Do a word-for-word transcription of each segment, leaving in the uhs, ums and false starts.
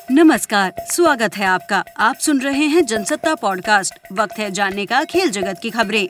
नमस्कार, स्वागत है आपका। आप सुन रहे हैं जनसत्ता पॉडकास्ट। वक्त है जानने का खेल जगत की खबरें।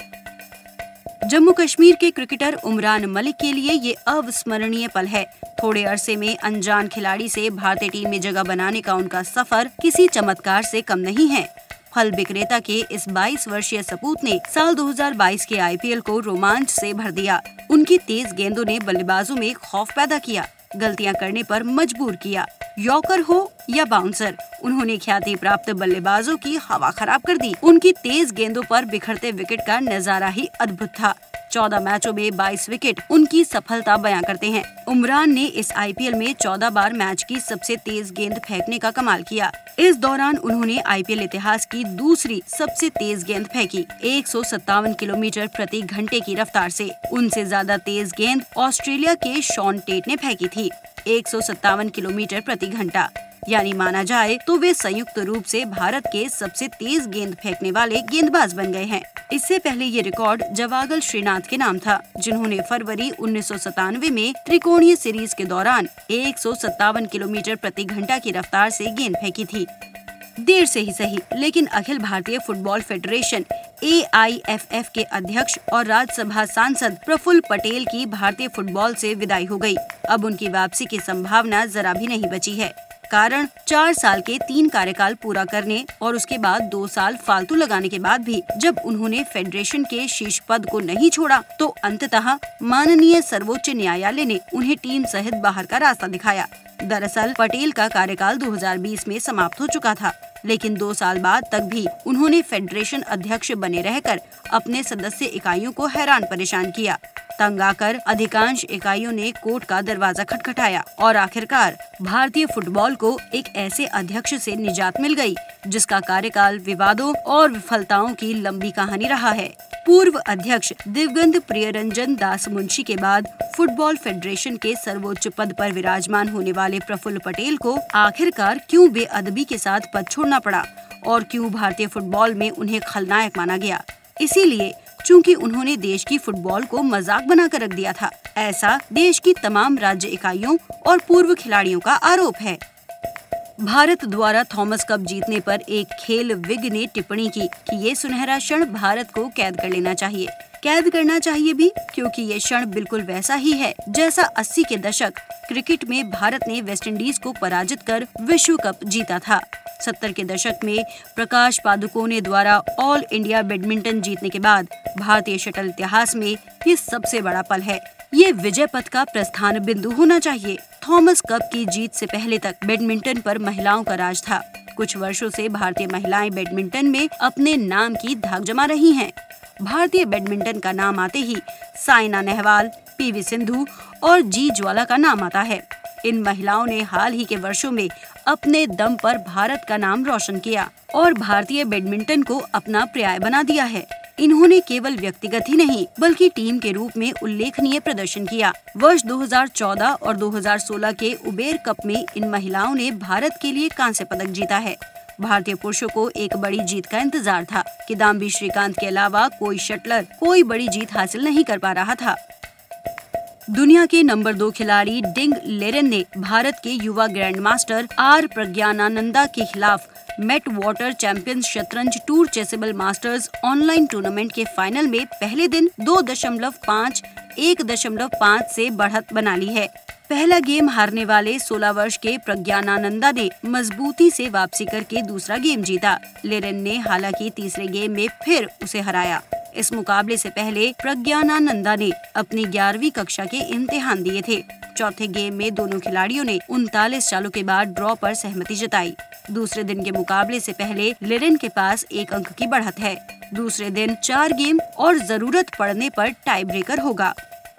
जम्मू कश्मीर के क्रिकेटर उमरान मलिक के लिए ये अविस्मरणीय पल है। थोड़े अरसे में अनजान खिलाड़ी से भारतीय टीम में जगह बनाने का उनका सफर किसी चमत्कार से कम नहीं है। फल विक्रेता के इस बाईस वर्षीय सपूत ने साल दो हज़ार बाईस के आई पी एल को रोमांच से भर दिया। उनकी तेज गेंदों ने बल्लेबाजों में खौफ पैदा किया, गलतियां करने पर मजबूर किया। यॉर्कर हो या बाउंसर, उन्होंने ख्याति प्राप्त बल्लेबाजों की हवा खराब कर दी। उनकी तेज गेंदों पर बिखरते विकेट का नजारा ही अद्भुत था। चौदह मैचों में बाईस विकेट उनकी सफलता बयां करते हैं। उमरान ने इस आई पी एल में चौदह बार मैच की सबसे तेज गेंद फेंकने का कमाल किया। इस दौरान उन्होंने आई पी एल इतिहास की दूसरी सबसे तेज गेंद फेंकी, एक सौ सत्तावन किलोमीटर प्रति घंटे की रफ्तार से। उनसे ज्यादा तेज गेंद ऑस्ट्रेलिया के शॉन टेट ने फेंकी थी, एक सौ सत्तावन किलोमीटर प्रति घंटा। यानी माना जाए तो वे संयुक्त रूप से भारत के सबसे तेज गेंद फेंकने वाले गेंदबाज बन गए हैं। इससे पहले ये रिकॉर्ड जवागल श्रीनाथ के नाम था, जिन्होंने फरवरी उन्नीस सौ सतानवे में त्रिकोणीय सीरीज के दौरान एक सौ सत्तावन किलोमीटर प्रति घंटा की रफ्तार से गेंद फेंकी थी। देर से ही सही, लेकिन अखिल भारतीय football federation A I F F के अध्यक्ष और राज्यसभा सांसद प्रफुल्ल पटेल की भारतीय फुटबॉल से विदाई हो गई। अब उनकी वापसी की संभावना जरा भी नहीं बची है। कारण चार साल के तीन कार्यकाल पूरा करने और उसके बाद दो साल फालतू लगाने के बाद भी जब उन्होंने फेडरेशन के शीर्ष पद को नहीं छोड़ा, तो अंततः माननीय सर्वोच्च न्यायालय ने उन्हें टीम सहित बाहर का रास्ता दिखाया। दरअसल पटेल का कार्यकाल दो हज़ार बीस में समाप्त हो चुका था, लेकिन दो साल बाद तक भी उन्होंने फेडरेशन अध्यक्ष बने रहकर अपने सदस्य इकाइयों को हैरान परेशान किया। तंग आकर अधिकांश इकाइयों ने कोर्ट का दरवाजा खटखटाया और आखिरकार भारतीय फुटबॉल को एक ऐसे अध्यक्ष से निजात मिल गई, जिसका कार्यकाल विवादों और विफलताओं की लंबी कहानी रहा है। पूर्व अध्यक्ष दिवंगत प्रियरंजन दास मुंशी के बाद फुटबॉल फेडरेशन के सर्वोच्च पद पर विराजमान होने वाले प्रफुल्ल पटेल को आखिरकार क्यों बेअदबी के साथ पद छोड़ना पड़ा और क्यों भारतीय फुटबॉल में उन्हें खलनायक माना गया? इसीलिए चूंकि उन्होंने देश की फुटबॉल को मजाक बनाकर रख दिया था, ऐसा देश की तमाम राज्य इकाइयों और पूर्व खिलाड़ियों का आरोप है। भारत द्वारा थॉमस कप जीतने पर एक खेल विज्ञ ने टिप्पणी की कि ये सुनहरा क्षण भारत को कैद कर लेना चाहिए। कैद करना चाहिए भी, क्योंकि ये क्षण बिल्कुल वैसा ही है जैसा अस्सी के दशक क्रिकेट में भारत ने वेस्टइंडीज को पराजित कर विश्व कप जीता था। सत्तर के दशक में प्रकाश पादुकोणे द्वारा ऑल इंडिया बैडमिंटन जीतने के बाद भारतीय शटल इतिहास में ये सबसे बड़ा पल है। ये विजय पथ का प्रस्थान बिंदु होना चाहिए। थॉमस कप की जीत से पहले तक बैडमिंटन पर महिलाओं का राज था। कुछ वर्षों से भारतीय महिलाएं बैडमिंटन में अपने नाम की धाक जमा रही हैं। भारतीय बैडमिंटन का नाम आते ही साइना नेहवाल, पी वी सिंधु और जी ज्वाला का नाम आता है। इन महिलाओं ने हाल ही के वर्षों में अपने दम पर भारत का नाम रोशन किया और भारतीय बैडमिंटन को अपना पर्याय बना दिया है। इन्होंने केवल व्यक्तिगत ही नहीं बल्कि टीम के रूप में उल्लेखनीय प्रदर्शन किया। वर्ष दो हज़ार चौदह और दो हज़ार सोलह के उबेर कप में इन महिलाओं ने भारत के लिए कांस्य पदक जीता है। भारतीय पुरुषों को एक बड़ी जीत का इंतजार था। किदाम्बी श्रीकांत के अलावा कोई शटलर कोई बड़ी जीत हासिल नहीं कर पा रहा था। दुनिया के नंबर दो खिलाड़ी डिंग लेरेन ने भारत के युवा ग्रैंडमास्टर आर प्रज्ञानानंदा के खिलाफ मेट वाटर चैंपियंस शतरंज tour Chessable masters online tournament के फाइनल में पहले दिन दो दशमलव पाँच, एक दशमलव पाँच से बढ़त बना ली है। पहला गेम हारने वाले सोलह वर्ष के प्रज्ञानानंदा ने मजबूती से वापसी करके दूसरा गेम जीता। लेरेन ने हालांकि तीसरे गेम में फिर उसे हराया। इस मुकाबले से पहले प्रज्ञानानंदा ने अपनी ग्यारहवीं कक्षा के इम्तिहान दिए थे। चौथे गेम में दोनों खिलाड़ियों ने उनतालीस चालों के बाद ड्रॉ पर सहमति जताई। दूसरे दिन के मुकाबले से पहले लेरेन के पास एक अंक की बढ़त है। दूसरे दिन चार गेम और जरूरत पड़ने पर टाई ब्रेकर होगा।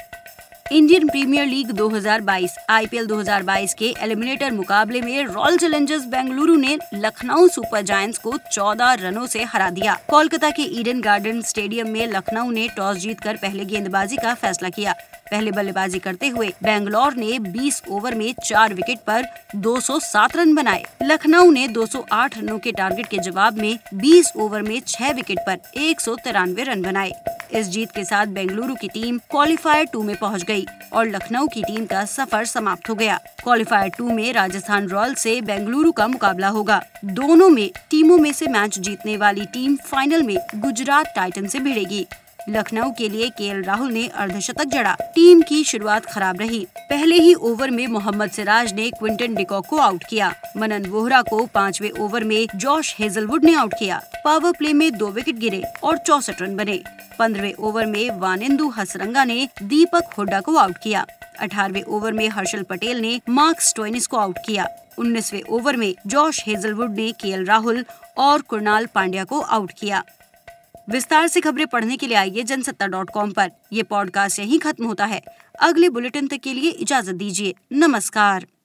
इंडियन प्रीमियर लीग दो हज़ार बाईस आई पी एल दो हज़ार बाईस के एलिमिनेटर मुकाबले में रॉयल चैलेंजर्स बेंगलुरु ने लखनऊ सुपर जायंट्स को चौदह रनों से हरा दिया। कोलकाता के ईडन गार्डन स्टेडियम में लखनऊ ने टॉस जीतकर पहले गेंदबाजी का फैसला किया। पहले बल्लेबाजी करते हुए बेंगलोर ने बीस ओवर में चार विकेट पर दो सौ सात रन बनाए। लखनऊ ने दो सौ आठ रनों के टारगेट के जवाब में बीस ओवर में छह विकेट पर एक सौ तिरानवे रन बनाए। इस जीत के साथ बेंगलुरु की टीम क्वालीफायर टू में पहुंच गई और लखनऊ की टीम का सफर समाप्त हो गया। क्वालीफायर टू में राजस्थान रॉयल्स से बेंगलुरु का मुकाबला होगा। दोनों में टीमों में से मैच जीतने वाली टीम फाइनल में गुजरात टाइटन से भिड़ेगी। लखनऊ के लिए केएल राहुल ने अर्धशतक जड़ा। टीम की शुरुआत खराब रही। पहले ही ओवर में मोहम्मद सिराज ने क्विंटन डिकॉक को आउट किया। मनन वोहरा को पांचवें ओवर में जॉश हेजलवुड ने आउट किया। पावर प्ले में दो विकेट गिरे और चौसठ रन बने। पंद्रहवें ओवर में वानिंदु हसरंगा ने दीपक हुड्डा को आउट किया। अठारहवें ओवर में हर्षल पटेल ने मार्क स्टोइनिस को आउट किया। उन्नीसवें ओवर में जॉश हेजलवुड ने केएल राहुल और कुणाल पांड्या को आउट किया। विस्तार से खबरें पढ़ने के लिए आइए जनसत्ता डॉट कॉम पर। ये पॉडकास्ट यहीं खत्म होता है। अगले बुलेटिन तक के लिए इजाजत दीजिए। नमस्कार।